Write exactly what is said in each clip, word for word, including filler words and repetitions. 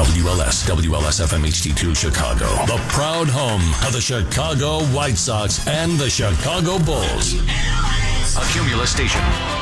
W L S, W L S F M H D two Chicago, the proud home of the Chicago White Sox and the Chicago Bulls. A Cumulus station.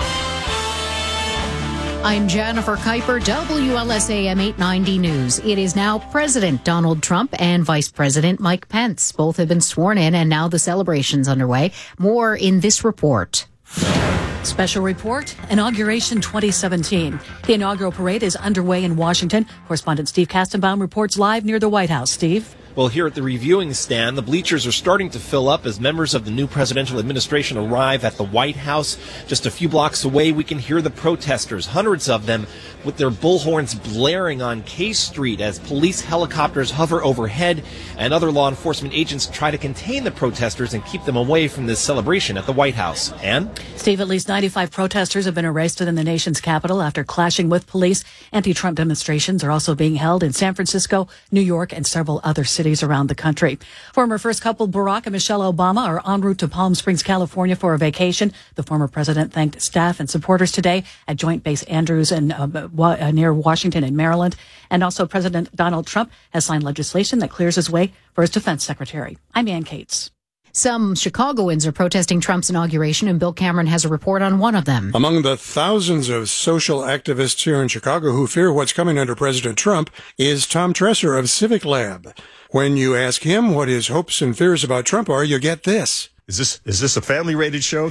I'm Jennifer Kuiper, W L S A M eight ninety News. It is now President Donald Trump and Vice President Mike Pence. Both have been sworn in, and now the celebration's underway. More in this report. Special report, Inauguration twenty seventeen. The inaugural parade is underway in Washington. Correspondent Steve Kastenbaum reports live near the White House. Steve? Well, here at the reviewing stand, the bleachers are starting to fill up as members of the new presidential administration arrive at the White House. Just a few blocks away, we can hear the protesters, hundreds of them, with their bullhorns blaring on K Street as police helicopters hover overhead and other law enforcement agents try to contain the protesters and keep them away from this celebration at the White House. Ann? Steve, at least ninety-five protesters have been arrested in the nation's capital after clashing with police. Anti-Trump demonstrations are also being held in San Francisco, New York, and several other cities around the country. Former first couple Barack and Michelle Obama are en route to Palm Springs, California for a vacation. The former president thanked staff and supporters today at Joint Base Andrews and uh, wa- near Washington and Maryland. And also President Donald Trump has signed legislation that clears his way for his defense secretary. I'm Ann Cates. Some Chicagoans are protesting Trump's inauguration, and Bill Cameron has a report on one of them. Among the thousands of social activists here in Chicago who fear what's coming under President Trump is Tom Tresser of Civic Lab. When you ask him what his hopes and fears about Trump are, you get this. Is this is this a family-rated show?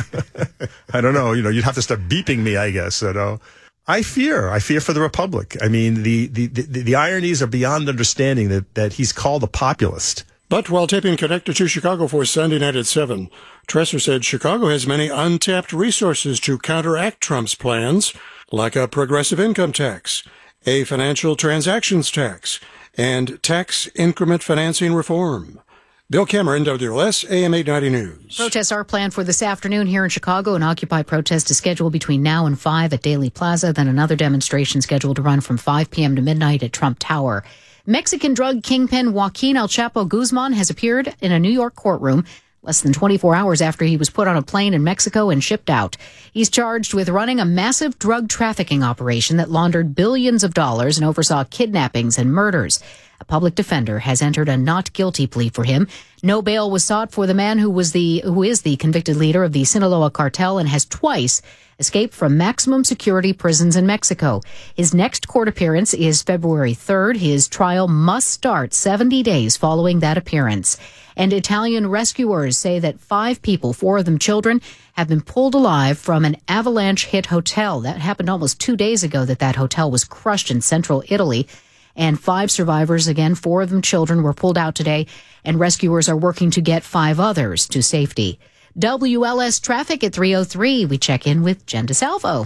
I don't know. You know, you'd have to start beeping me, I guess. You know, I fear. I fear for the Republic. I mean, the the the, the ironies are beyond understanding that that he's called a populist. But while taping Connected to Chicago for Sunday night at seven, Tresser said Chicago has many untapped resources to counteract Trump's plans, like a progressive income tax, a financial transactions tax, and tax increment financing reform. Bill Cameron, W L S A M eight ninety News. Protests are planned for this afternoon here in Chicago. An Occupy protest is scheduled between now and five at Daley Plaza, then another demonstration scheduled to run from five p.m. to midnight at Trump Tower. Mexican drug kingpin Joaquin El Chapo Guzman has appeared in a New York courtroom less than twenty-four hours after he was put on a plane in Mexico and shipped out. He's charged with running a massive drug trafficking operation that laundered billions of dollars and oversaw kidnappings and murders. A public defender has entered a not guilty plea for him. No bail was sought for the man who was the who is the convicted leader of the Sinaloa cartel and has twice escaped from maximum security prisons in Mexico. His next court appearance is February third. His trial must start seventy days following that appearance. And Italian rescuers say that five people, four of them children, have been pulled alive from an avalanche-hit hotel. That happened almost two days ago that that hotel was crushed in central Italy. And five survivors, again, four of them children, were pulled out today, and rescuers are working to get five others to safety. W L S traffic at three oh three. We check in with Jen DeSalvo.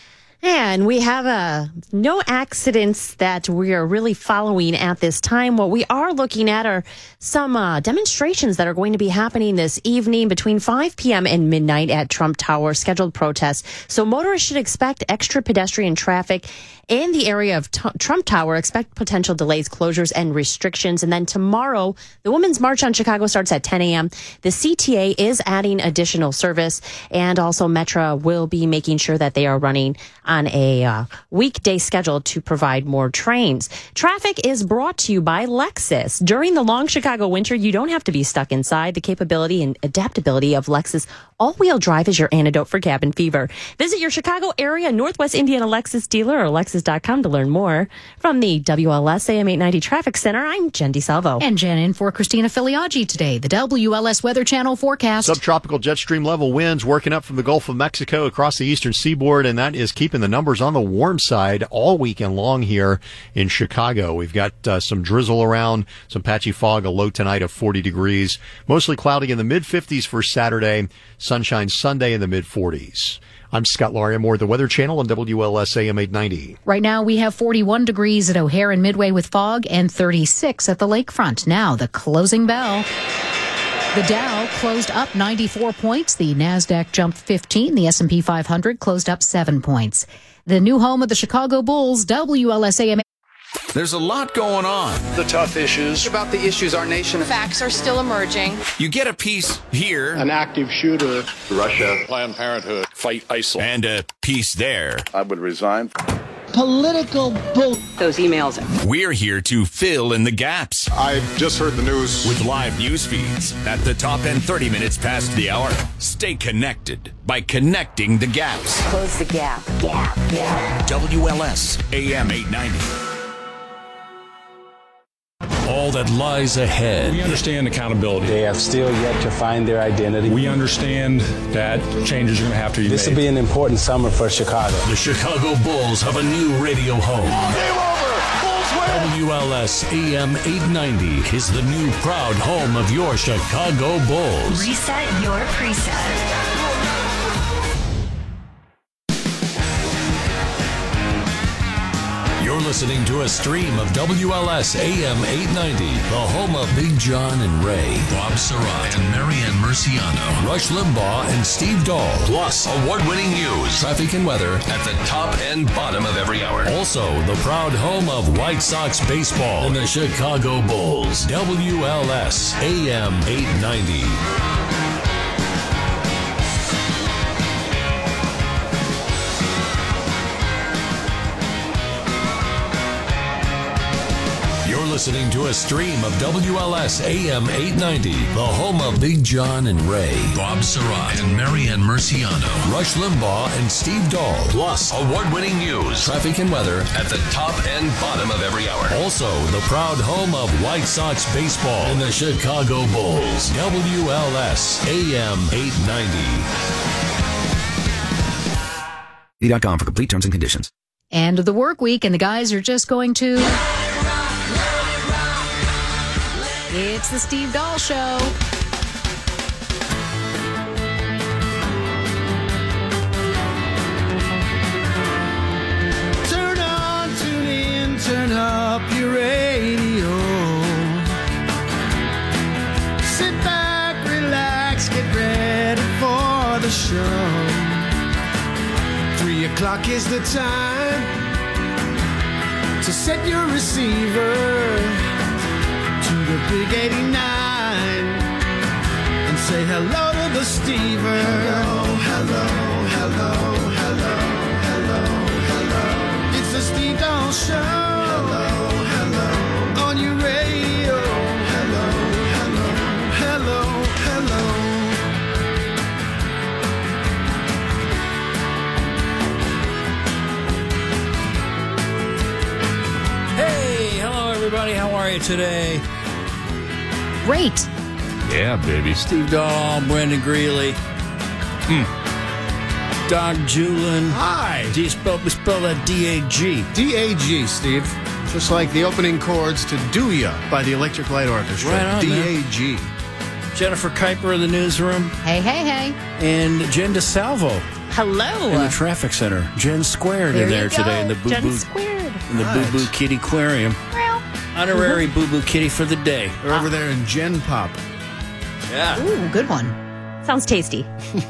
And we have uh, no accidents that we are really following at this time. What we are looking at are some uh, demonstrations that are going to be happening this evening between five p.m. and midnight at Trump Tower, scheduled protests. So motorists should expect extra pedestrian traffic in the area of T- Trump Tower. Expect potential delays, closures, and restrictions. And then tomorrow, the Women's March on Chicago starts at ten a.m. The C T A is adding additional service, and also Metra will be making sure that they are running on a uh, weekday schedule to provide more trains. Traffic is brought to you by Lexus. During the long Chicago winter, you don't have to be stuck inside. The capability and adaptability of Lexus all-wheel drive is your antidote for cabin fever. Visit your Chicago area Northwest Indiana Lexus dealer or Lexus dot com to learn more. From the W L S A M eight ninety Traffic Center, I'm Jen DeSalvo. And Jen in for Christina Filiaggi today. The W L S Weather Channel forecast. Subtropical jet stream level winds working up from the Gulf of Mexico across the eastern seaboard, and that is keeping the numbers on the warm side all weekend long here in Chicago. We've got uh, some drizzle around, some patchy fog, a low tonight of forty degrees. Mostly cloudy in the mid-fifties for Saturday. Sunshine Sunday in the mid-forties. I'm Scott Laria-Moore, the Weather Channel on W L S A M eight ninety. Right now we have forty-one degrees at O'Hare and Midway with fog and thirty-six at the lakefront. Now the closing bell. The Dow closed up ninety-four points. The NASDAQ jumped fifteen. The S and P five hundred closed up seven points. The new home of the Chicago Bulls, W L S A M. There's a lot going on. The tough issues. About the issues our nation. Facts are still emerging. You get a piece here. An active shooter. Russia. Planned Parenthood. Fight ISIL. And a piece there. I would resign. political bull. Those emails. We're here to fill in the gaps. I've just heard the news. With live news feeds at the top and thirty minutes past the hour. Stay connected by connecting the gaps. Close the gap. Gap, gap. W L S A M eight ninety. All that lies ahead. We understand accountability. They have still yet to find their identity. We understand that changes are going to have to be this made. will be an important summer for Chicago. The Chicago Bulls have a new radio home. Game over! Bulls win! W L S A M eight ninety is the new proud home of your Chicago Bulls. Reset your preset. You're listening to a stream of W L S A M eight ninety, the home of Big John and Ray, Bob Surratt and Marianne Murciano, Rush Limbaugh and Steve Dahl, plus award-winning news, traffic and weather at the top and bottom of every hour. Also, the proud home of White Sox baseball and the Chicago Bulls. W L S A M eight ninety. Listening to a stream of W L S A M eight ninety, the home of Big John and Ray, Bob Surratt and Marianne Murciano, Rush Limbaugh and Steve Dahl, plus award-winning news, traffic and weather at the top and bottom of every hour. Also, the proud home of White Sox baseball and the Chicago Bulls. W L S A M eight ninety. E dot com for complete terms and conditions. End of the work week, and the guys are just going to... It's the Steve Dahl Show. Turn on, tune in, turn up your radio. Sit back, relax, get ready for the show. Three o'clock is the time to set your receiver to the big eighty-nine and say hello to the Stever. Hello, hello, hello, hello, hello, hello. It's the Steve Dahl Show. Hello, hello, on your radio. Hello, hello, hello, hello. Hey, hello everybody. How are you today? Great. Yeah, baby. Steve Dahl, Brendan Greeley. Mm. Doc Julin. Hi. Do you spell, we spell that D A G? D A G, Steve. Just like the opening chords to Do Ya by the Electric Light Orchestra. Right on, D A G. Jennifer Kuiper in the newsroom. Hey, hey, hey. And Jen DeSalvo. Hello. In the traffic center. Jen squared there in there you go. today in the Boo Jen Boo. squared. In the right. Boo Boo Kitty Aquarium. Honorary Boo Boo Kitty for the day. They're over there in Gen Pop. Yeah. Ooh, good one. Sounds tasty.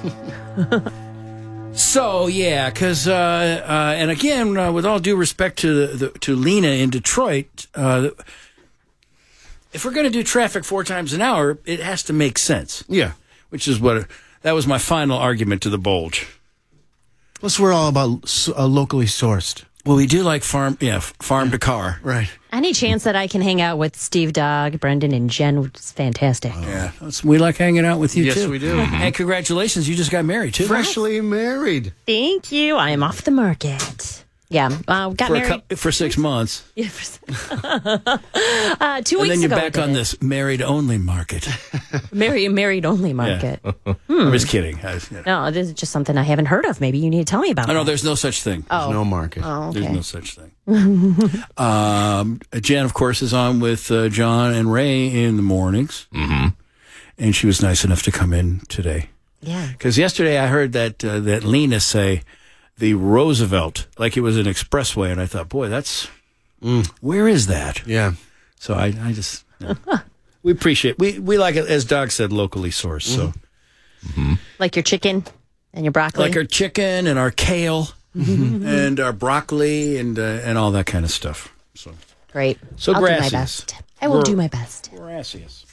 So, yeah, because, uh, uh, and again, uh, with all due respect to the, the, to Lena in Detroit, uh, if we're going to do traffic four times an hour, it has to make sense. Yeah. Which is what, that was my final argument to the Bulge. Plus, we're all about uh, locally sourced. Well, we do like farm, yeah, farm to car. Right. Any chance that I can hang out with Steve Dog, Brendan, and Jen was fantastic. Oh. Yeah. We like hanging out with you, yes, too. Yes, we do. Mm-hmm. And congratulations, you just got married, too. Freshly married. Thank you. I am off the market. Yeah, uh, got for married. A couple, for six months. Yeah, for uh, two and weeks then you're ago back on it. this married-only market. Married, married-only market. Yeah. Hmm. I'm just kidding. I, you know. No, this is just something I haven't heard of. Maybe you need to tell me about it. No, no, there's no such thing. Oh. There's no market. Oh, okay. There's no such thing. um, Jen, of course, is on with uh, John and Ray in the mornings. Mm-hmm. And she was nice enough to come in today. Yeah. Because yesterday I heard that uh, that Lena say the Roosevelt, like it was an expressway, and I thought, boy, that's mm. where is that? Yeah. So I, I just you know, we appreciate we we like it, as Doc said, locally sourced. Mm. So mm-hmm. like your chicken and your broccoli, like our chicken and our kale and our broccoli and uh, and all that kind of stuff. So great. So I'll gracias. do my best. I will We're, do my best. Gracias.